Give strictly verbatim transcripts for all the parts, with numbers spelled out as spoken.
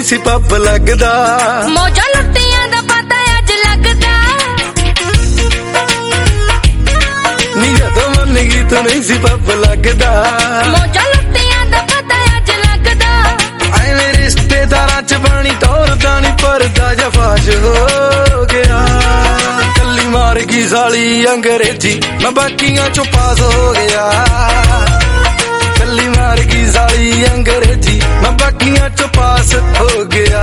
ਸੀ pub ਲੱਗਦਾ, ਮੌਜਾਂ ਲੁੱਟੀਆਂ ਦਾ ਪਤਾ ਅੱਜ ਲੱਗਦਾ। ਨੀ ਜਦੋਂ ਮੰਨ ਗਈ ਤੂੰ ਨਹੀਂ ਸੀ ਪੱਬ ਲੱਗਦਾ, ਮੌਜਾਂ ਲੁੱਟੀਆਂ ਦਾ ਪਤਾ ਅੱਜ ਲੱਗਦਾ। ਐਵੇਂ ਰਿਸ਼ਤੇਦਾਰਾਂ ਚ ਬਾਣੀ ਤੋਰਦਾ ਨੀ ਪਰਦਾ ਜਫਾਸ਼ ਹੋ ਗਿਆ। ਕੱਲੀ ਮਾਰ ਗਈ ਸਾਲੀ ਅੰਗਰੇਜ਼ੀ ਮੈਂ ਬਾਕੀਆਂ ਚੋਂ ਪਾਸ ਹੋ ਗਿਆ। ਕੱਲੀ ਮਾਰ ਗਈ ਸਾਲੀ ਅੰਗਰੇਜ਼ੀ ਮੈਂ ਬਾਕੀਆਂ ਚੋਂ ਪਾਸ ਹੋ ਗਿਆ।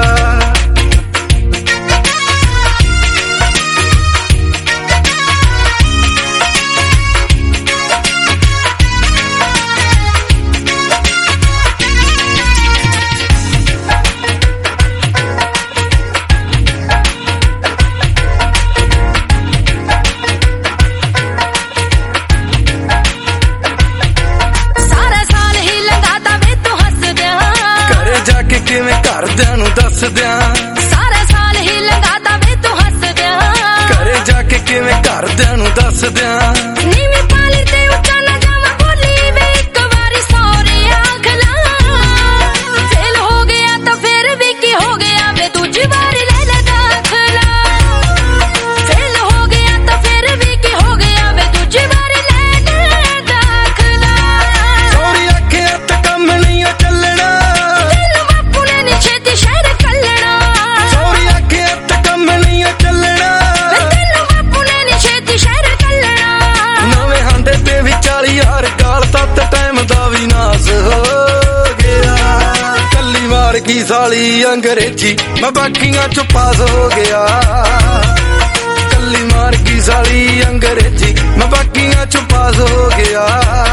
ਕਿਵੇਂ ਘਰਦਿਆਂ ਨੂੰ ਦੱਸ ਦਿਆਂ, ਸਾਰਾ ਸਾਲ ਹੀ ਲੰਘਾਦਾ ਵੇ ਤੂੰ ਹੱਸਦਿਆਂ। ਘਰੇ ਜਾ ਕੇ ਕਿਵੇਂ ਘਰਦਿਆਂ ਨੂੰ ਦੱਸ ਦਿਆਂ, ਨੀਵੀਂ ਪਾਲੀ ਤੇ ਉੱਚਾ ਨਾ ਜਾਵਾਂ ਬੋਲੀ ਵੇ ਇੱਕ ਵਾਰੀ ਸੌਰੇ ਆਖ ਲਾ। ਫੇਲ ਹੋ ਗਿਆ ਤਾਂ ਫਿਰ ਵੀ ਕੀ ਹੋ ਗਿਆ ਵੇ ਦੂਜੀ ਵਾਰੀ ਲੈ ਲੈ ਦਾਖਲਾ। ਫੇਲ ਹੋ ਗਿਆ ਤਾਂ ਫਿਰ ਵੀ ਕੀ ਹੋ ਗਿਆ ਵੇ ਦੂਜੀ ਵਾਰੀ ਲੈ ਲੈ ਦਾਖਲਾ। ਸੌਰੀ ਆਖਿਆ ਤੇ ਕੰਮ ਨਹੀਂ ਚੱਲਣਾ, ਛੇਤੀ ਸ਼ਹਿਰ ਕੱਲਣਾ। ਸੌਰੀ ਆਖਿਆ ਤੇ ਕੰਮ ਨਹੀਂ ਚੱਲਣਾ, ਤੈਨੂੰ ਬਾਪੂ ਨੇ ਨੀ ਛੇਤੀ ਸ਼ਹਿਰ ਕੱਲਣਾ। ਨਵੇਂ ਹਾਂਡੇ ਤੇ ਵੀ ਚਾਲੀ ਹਜ਼ਾਰ ਗਾਲ ਤੱਤ ਟਾਈਮ ਦਾ ਵੀ ਨਾਸ ਹੋ ਗਿਆ। ਕੱਲੀ ਮਾਰ ਗਈ ਸਾਲੀ ਅੰਗਰੇਜ਼ੀ ਮੈਂ ਬਾਕੀਆਂ ਚੋਂ ਪਾਸ ਹੋ ਗਿਆ। ਕੱਲੀ ਮਾਰ ਗਈ ਸਾਲੀ ਅੰਗਰੇਜ਼ੀ ਮੈਂ ਬਾਕੀਆਂ ਚੋਂ ਪਾਸ ਹੋ ਗਿਆ।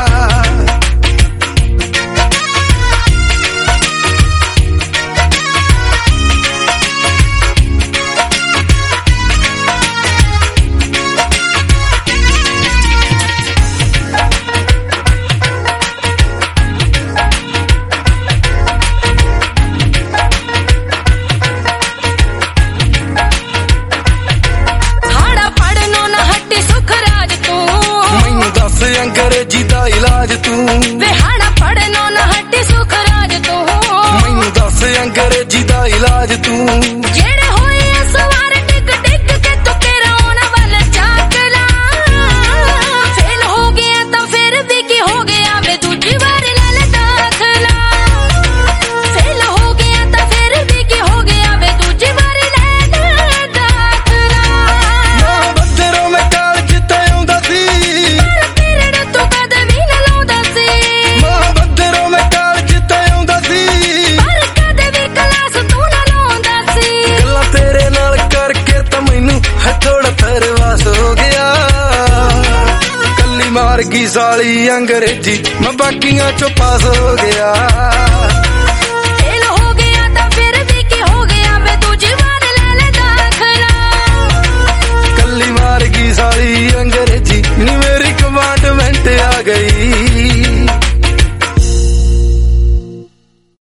ਅੰਗਰੇਜ਼ੀ ਦਾ ਇਲਾਜ ਤੂੰ ਵਿਹਾੜਾ ਪੜਨੋਂ ਨਾ ਹੱਟੀ ਸੁਖ ਰਾਜ ਤੂੰ। ਮੈਨੂੰ ਦੱਸ ਅੰਗਰੇਜ਼ੀ ਦਾ ਇਲਾਜ ਤੂੰ, ਜਿਹੜੇ ਹੋਏ ਆ ਸਵਾਰ ਡਿੱਗ ਡਿੱਗ ਕੇ ਤੂੰ ਕਿਹੜਾ ਵੱਲ ਝਾਕ ਲਾ। ਫੇਲ ਹੋ ਗਿਆ ਤਾਂ ਫਿਰ ਵੀ ਕੀ ਹੋ ਗਿਆ ਵੇ ਦੂਜੀ ਵਾਰੀ ਲੈ ਲੈ ਦਾਖਲਾ। ਫੇਲ ਹੋ ਗਿਆ ਤਾਂ ਫਿਰ ਵੀ ਕੀ ਹੋ ਗਿਆ ਵੇ ਦੂਜੀ ਵਾਰੀ ਲੈ ਲੈ ਦਾਖਲਾ। ਮਾਂ ਬੱਦਰੋਂ ਮੈਂ ਕਾਲਜ ਤੇ ਆਉਂਦਾ ਸੀ, ਥੋੜਾ ਤਰਵਾਸ ਹੋ ਗਿਆ। ਕੱਲੀ ਮਾਰ ਗਈ ਸਾਲੀ ਅੰਗਰੇਜ਼ੀ ਮੈਂ ਬਾਕੀਆਂ ਚੋਂ ਪਾਸ ਹੋ ਗਿਆ।